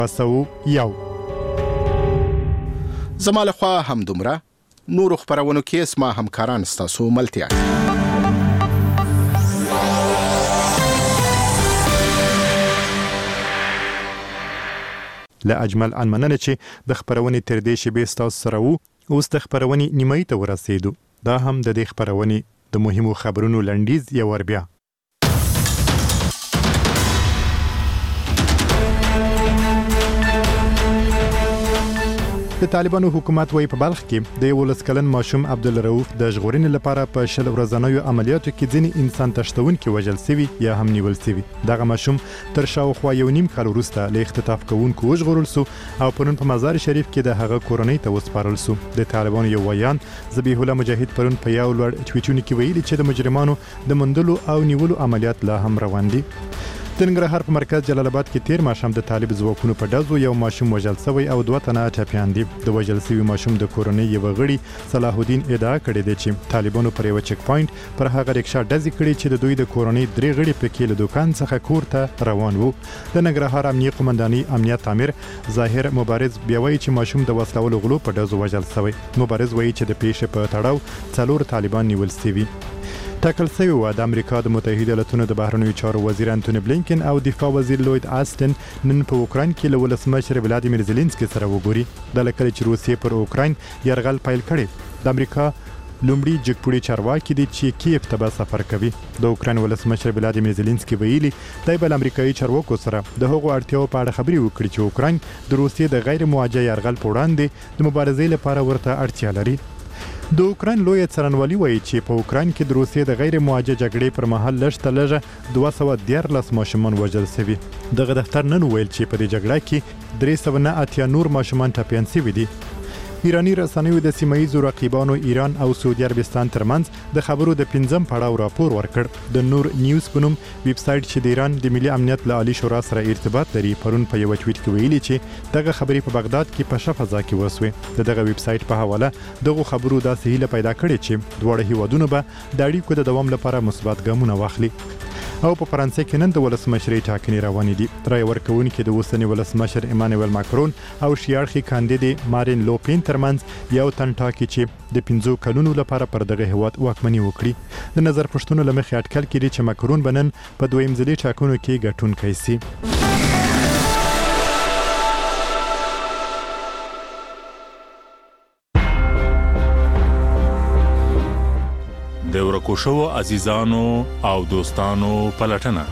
101. زما له خوا هم دومره. نورو خپرونو کې اسما همکاران ستاسو ملتیا. له اجمل ان مننه چې د خپرونې تر دې شیبې ستاسو سره وو. اوس د خپرونې نیمایي ته ورسېدو. دا هم د دې خپرونې د مهمو خبرونو لنډیز یو ور بیا. د طالبانو حکومت وایي په بلخ کې د 11 کلن ماشوم عبدالرؤف د ژغورنې لپاره په 10 ورځنیو عملیاتو کې ځینې انسان تښتونکي وژل شوي یا هم نیول شوي. دغه ماشوم تر شاوخوا 1.5 کال وروسته له اختطاف کوونکو وژغورل شو او پرون په مزار شریف کې د هغه کورنۍ ته وسپارل شو. د طالبانو یو ویان ذبیح الله مجاهد پرون په یو لوړ ټویټونه کې ویلي چې د مجرمانو د موندلو او نیولو عملیات لا هم روان دي. د ننګرهار په مرکز جلال آباد کې تیر ماښام د طالب ځواکونو په ډزو یو ماشوم وژل شوی او 2 تنه ټپیان دي. د وژل شوي ماشوم د کورنۍ یو غړي صلاح الدین ادعا کړې ده چې طالبانو پر یو چک پوینټ پر هغه رکشا ډزې کړې چې د دوی د کورنۍ 3 غړي پکې له دوکان څخه کور ته روان وو. د ننګرهار امنیه قومنداني امنیت امیر ظاهر مبارز بیا وایي چې ماشوم د وسلوالو غلو په ډزو وژل شوی. مبارز وایي چې د پیښې په تړاو 4 طالبان نیول شوي. ټاکل شوی و د امریکا د متحده ایالاتونو د بهرنیو چارو وزیر انټونی بلینکن او دفاع وزیر لوید آستن نن په اوکراین کې له ولسمشر ولادیمیر زيلنسکي سره وګوري. د لکه چې روسیې پر اوکراین یرغل پیل کړي. د امریکا لومړي جګپوړي چارواکي دي چې کیف ته به سفر کوي. د اوکراین ولسمشر ولادیمیر زيلنسکي ویلي دی بل امریکایي چارواکو سره د هغو اړتیاو په اړه خبرې وکړي چې اوکراین د روسیې د غیر موجه یرغل په وړاندې د مبارزې لپاره ورته اړتیا لري. د اوکراین لوی څارنوالي وایي چې په اوکراین کې د روسیې د غیر موجه جګړې پر مهال لږ 213 ماشومان وژل شوي. دغه دفتر نن ویل چې په دې جګړه کې 389 نور ماشومان ټپیان شوي دي. ایرانی رسنیو د سیمایي رقیبانو ایران او سعودي عربستان ترمنځ د خبرو د 5م پړاو راپور ورکړ. د نور نیوز په نوم ویب سایټ چې د ایران د ملي امنیت له عالی شورا سره ارتباط لري پرون په یو ټویټ کې ویلي چې دغه خبرې په بغداد کې په شفافه کې وسوي. دغه ویب سایټ په حواله دغه خبرو داسې هیله پیدا کړې چې دواړه هیوادونه به د اړیکو د دوام لپاره مثبت ګامونه واخلي. او په فرانسې کې نن د ولسمشرۍ ټاکنې روانې دي. رای ورکوونکي د اوسني ولسمشر ایمانوئل ماکرون او شیاړخي کاندید مارین لوپین ترمنځ یو تن ټاکي چې د 15 کلونو لپاره پر دغه هیواد واکمني وکړي. د نظر پښتنو لمخې اټکل کړي چې ماکرون بنن په دویم ځلي ټاکنو کې ګټونکی شي. د ورکو شوو عزیزانو او دوستانو پلټنه.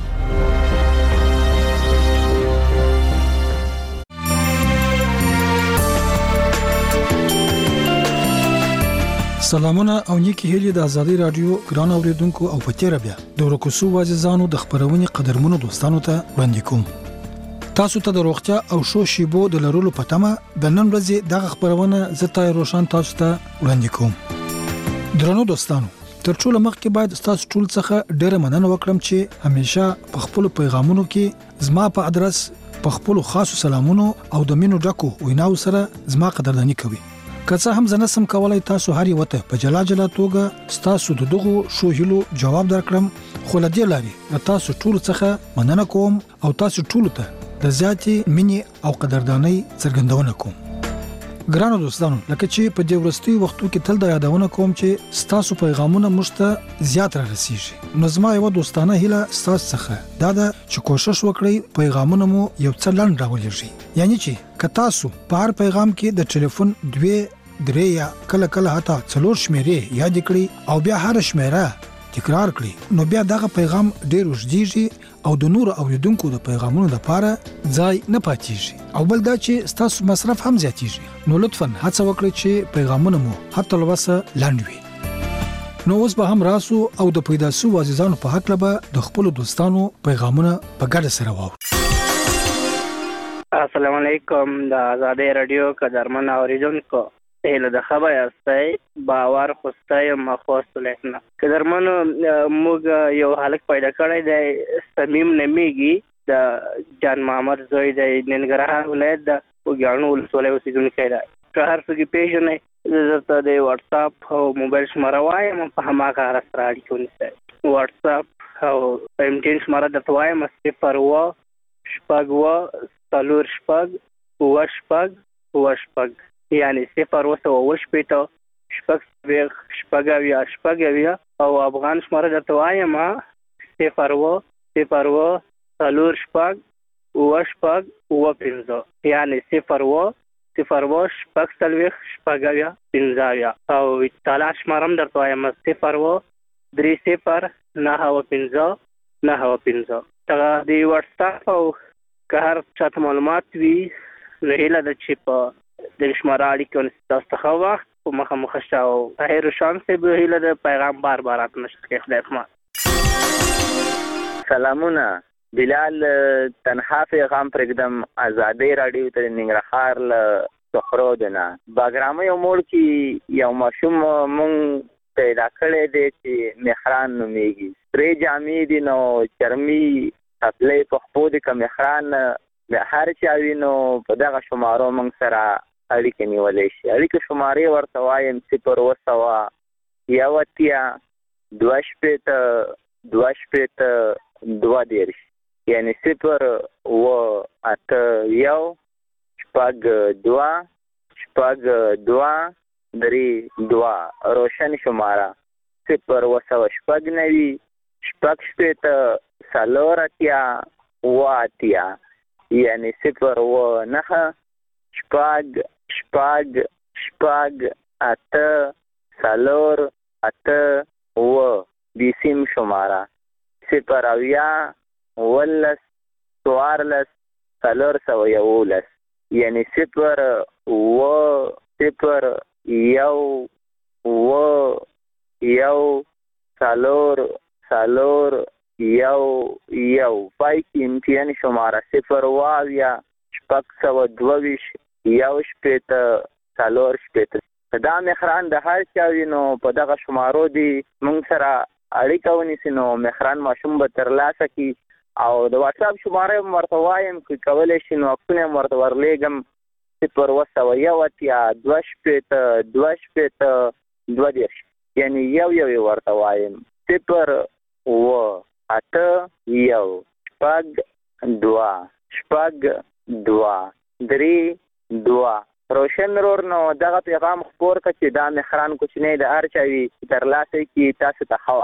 سلامونه او نیکی هیلې د ازادي رادیو ګران اوریدونکو او پتیره بیا د ورکو شوو عزیزانو د خبرونې قدرمنو دوستانو ته وړاندې کوم. تاسو ته د روغتیا او شو شیبو د لرلو په تمه د نن ورځې دغه خبرونه زه روشن تاسو ته وړاندې کوم. درنو دوستانو، تر ټولو مخکې باید تاسو ټول څخه ډېر مننه وکړم چې همیشه په خپل پیغامونو کې زما په ادرس په خپل خاصو سلامونو او د مینو ډکو ویناو سره زما قدردانی کوي. که څه هم زه نسم کولای تاسو هر یو ته په جلا جلا توګه تاسو د دغو شوهیلو جواب درکړم، خو لدې لاري تاسو ټول څخه مننه کوم او تاسو ټول ته د زیاتې مینې او قدردانی څرګندونه کوم. ګرانو دوستانو، لکه چې په دې ورستي وختو کې تل د یادونه کوم چې تاسو پیغامونه موږ ته زیات را رسیږي. نو زما یو دوستانه هیله تاسو څخه دا ده چې کوشش وکړئ پیغامونه مو یو څه لنډ راولېږئ. یعنی چې که تاسو په هر پیغام کې د ټلیفون 2 3 یا کله حتی 4 شمیرې یاد کړئ او بیا هر شمیره تکرار کړئ، نو بیا دغه پیغام ډېر وژديږي او د نور اوریدونکو د پیغامونو لپاره ځای نه پاتېږي. او بل دا چې تاسو مصرف هم زیاتېږي. نو لطفاً هڅه وکړئ چې پیغامونه مو حتی لوسه لاند وي. نو اوس به هم راسو او د پیدا سو عزیزانو په حق لبه د خپل دوستانو پیغامونه په ګډه سره واورو. السلام علیکم. د آزادۍ رادیو قدرمن اوریدونکو، له د خبر استای باور خوستای مخواست لیکنه قدرمن موږ یو حالت پیدا کړی دی. سمیم نمیږي د جان محمد زوی د ننګرهار ولایت د وګړو ولسوالۍ اوسیدونکی دی. که هر څوک پیژنې زه د واتس اپ او موبایل شماره وایم په هماغه سره اړیکه ونیسئ. واتس اپ او MTN شماره درته وایم 0 شپږ 4 شپږ 9 شپږ 9 شپږ یعنی 0 9 شپږ شپږ شپږ او افغان شماره درته وایم 0 0 4 شپږ 9 شپږ 9 یعنی 0 0 شپږ شپږ 15 او ایتالا شمارم درته وایم 0 3 0 9 15 9 15 دا دی واتس اپ او که هر چاته معلومات وي نو هیله ده چې په د شماره اړیکه تاسو ته وخت په مخامخ شته او طاهر روشن صاحب هیله ده پیغام بار راتنشت کې خدای رحمت. سلامونه بلال تنها پیغام پرېږدم ازادي راډیو ته ننګرهار له سخرودنه باګرامه یو موړ کې یو ماشوم مونږ پیدا کړی دی چې مهران نومیږي سرې جامې دي نو چرمي خپلې په خپو دي که مهران د هر چا وي نو په دغه شمارو موږ سره اړیکې نیولی شي. اړیکې شمارې ورته وایم 0 100 2 شپېته 2 شپېته 2 یعنی 0 8 1 شپږ 2 شپږ 2 3 2 روشن شماره 0 شپږ 9 شپږ شپېته 4 یعنی 0 9 شپږ شپږ شپږ 8 4 8 بیسیم شماره 0 10 14 411 یعنی 0 0 1 پای کې امتیان شماره 0 شپږ 22 1 شپېته 4 شپېته دا مهران د هر چا وي نو په دغه شمارو دي موږ سره اړیکه ونیسي نو مهران ماشوم به ترلاسه کړي او د واتساپ شماره هم ورته وایم که کولی شي نو عکسونه هم ورته ورلیږم 0 2 شپېته 2 شپېته 2 یعنی یو ورته وایم 0 8 1 شپږ 2 شپږ 2 3 2 روشن رور نو دغه پیغام خپور که چې دا مهران کوچنی د هر چا وي ترلاسه کړي تاسو ته ښه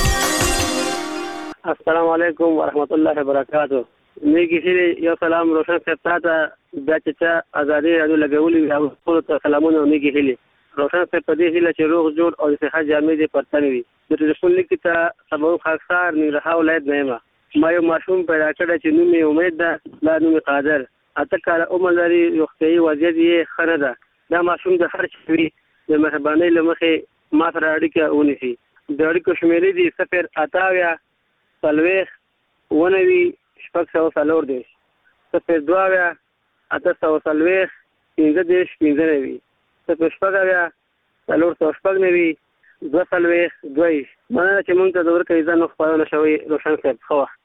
وخت. السلام علیکم ورحمت الله وبرکاتو. نیکی خیلی یو سلام روشن صاحب ته بیا چې چا ازادي راډیو لګولي وي هغو ټولو ته سلامونه او نیکی هیلې. روشن صاحب په دې هیله چې روغ جوړ او د صحت جامې دې پر تن وي. د ټلیفون لیک ته سبا خاکسار ننګرهار ولایت نه یم. ما یو ماشوم پیدا کړی چې نوم یې امید ده دا نوم یې قادر 8 کاله عمر لري روغتیایي وضعیت یې ښه نه ده. دا ماشوم د هر چا وي د مهربانۍ له مخې ما سره اړیکه ونیسي. د اړیکو شمېرې دي 0 8 40 9 شپږ 4 0 2 8 40 15 15 0 شپږ 4 شپږ 9 2 2 مننه چې مونږ ته د ورکړې ځان خپرونه شوی روشن صاحب ښه وخت.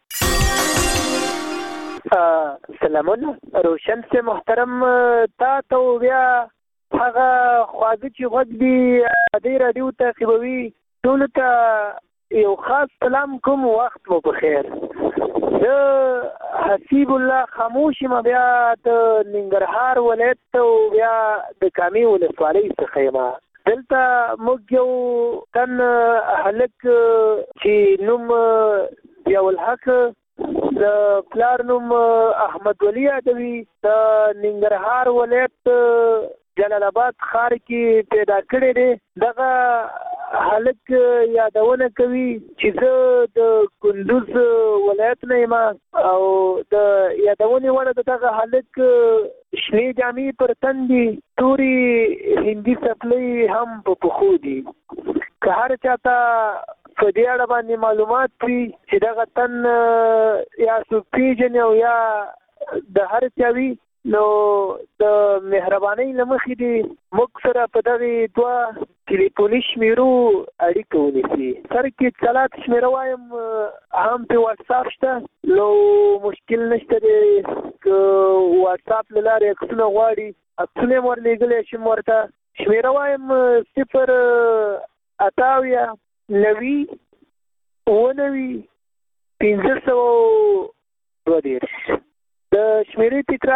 سلامونه روشن سے محترم تا ته بیا هغه خواږه چې غوږ دي د راډیو تعقیبوي ټولو ته یو خاص سلام کوم وخت مو په خیر. زه حسیب الله خاموش یم بیا د ننګرهار ولایت ته بیا د کامې ولسوالۍ څخه یم. دلته موږ یو تن هلک چې نوم ضیاءالحق د پلار نوم احمد ولی یادوي د ننګرهار ولایت جلال آباد ښار کې پیدا کړی دی. دغه هلک یادونه کوي چې زه د کندوز ولایت نه یم او د یادونې وړه د دغه هلک شنې جامې پر تن دي تورې هندي څپلۍ هم په پښو دي. که هر چاته په دې اړه باندې معلومات وي چې دغه تن یا څوک پیژني او یا د هر چا وي نو د مهربانۍ له مخې دې موږ سره په دغې 2 ټلیفوني شمیرو اړیکه ونیسي. سر کې چلات شمیره وایم هم په واتساپ شته نو مشکل نشته دی. که واتساپ له لارې عکسونه غواړي عکسونه یې ورلېږلی شم ورته. شمیره وایم 0 8 9 9 15 2 10 د شمیرې تکرار